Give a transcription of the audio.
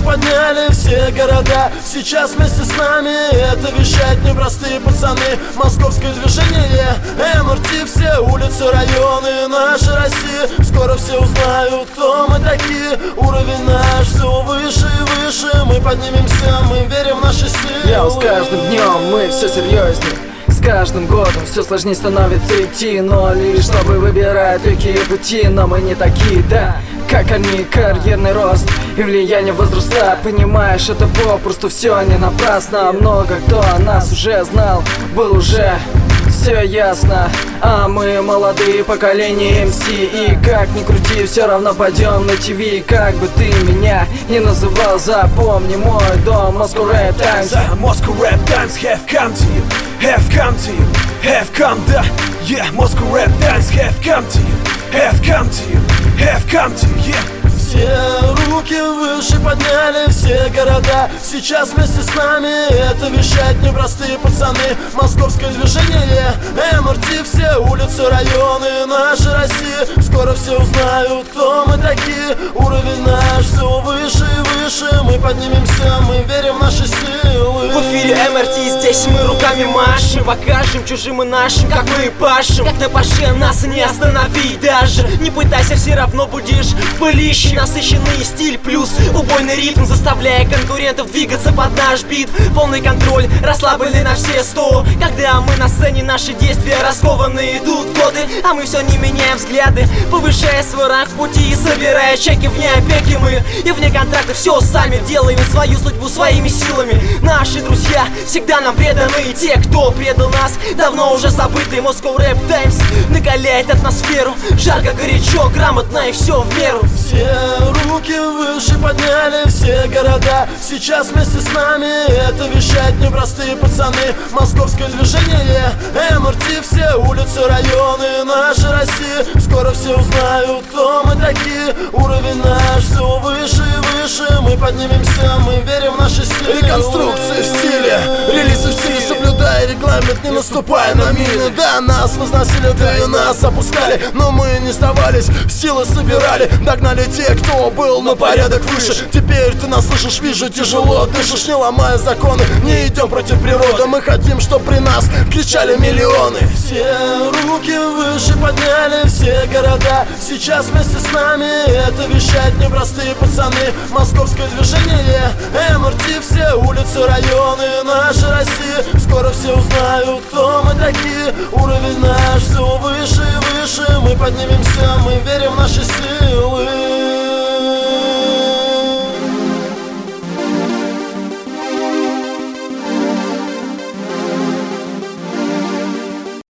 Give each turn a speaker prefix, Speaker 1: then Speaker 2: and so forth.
Speaker 1: подняли все города. Сейчас вместе с нами это вещают непростые пацаны. Московское движение, МРТ, все улицы, районы нашей России. Скоро все узнают, кто мы такие. Уровень наш все выше и выше. Мы поднимемся, мы верим в наши силы.
Speaker 2: С каждым днем мы все серьезнее. С каждым годом все сложнее становится идти. Но лишь чтобы выбирать легкие пути. Но мы не такие, да, как они. Карьерный рост и влияние возросла. Понимаешь, это попросту все не напрасно. Много кто о нас уже знал, был уже все ясно. А мы молодые поколения МС. И как ни крути, все равно пойдем на ТВ. Как бы ты меня не называл, запомни мой дом. Moscow Rap Times.
Speaker 3: Moscow Rap Times have come to you, have come to you, have come, да. Yeah, Moscow Rap Times have come to you, have come to you, have come to you, yeah.
Speaker 1: Все руки выше подняли все города. Сейчас вместе с нами это вещают непростые пацаны. Московское движение, МРТ, все улицы, районы нашей России. Скоро все узнают, кто мы такие. Уровень наш все выше и выше. Мы поднимемся, мы верим в наши силы.
Speaker 4: В эфире МРТ, здесь мы руками машем. Покажем чужим и нашим, как мы пашем. Как на паше нас не остановить даже. Не пытайся, все равно будешь в пылище. Насыщенный стиль плюс убойный ритм, заставляя конкурентов двигаться под наш бит. Полный контроль, расслаблены на все 100. Когда мы на сцене, наши действия раскованы. Идут годы, а мы все не меняем взгляды. Повышая свой ранг в пути, собирая чеки вне опеки. Мы и вне контракта все сами делаем свою судьбу своими силами. Наши друзья всега нам преданы. И те, кто предал нас, давно уже забытый. Moscow Rap Times накаляет атмосферу. Жарко, горячо, грамотно и все в меру.
Speaker 1: Все руки выше подняли все города. Сейчас вместе с нами это вещают непростые пацаны. Московское движение, МРТ, все улицы, районы нашей России. Скоро все узнают, кто мы такие. Уровень наш все выше и выше. Мы поднимемся, мы верим в наши силы.
Speaker 5: Реконструкции в стиле, релизы в стиле, соблюдая регламент, не наступая на мины. Да, нас возносили, да и нас опускали, но мы не сдавались, силы собирали. Догнали те, кто был на порядок выше. Теперь ты нас слышишь, вижу, тяжело дышишь. Не ломая законы, не идем против природы. Мы хотим, чтоб при нас кричали миллионы.
Speaker 1: Все руки выше подняли все города. Сейчас вместе с нами это вещают непростые пацаны. Московское движение, МРТ, все улицы, районы нашей России. Скоро все узнают, кто мы такие. Уровень наш все выше и выше. Мы поднимемся, мы верим в наши силы.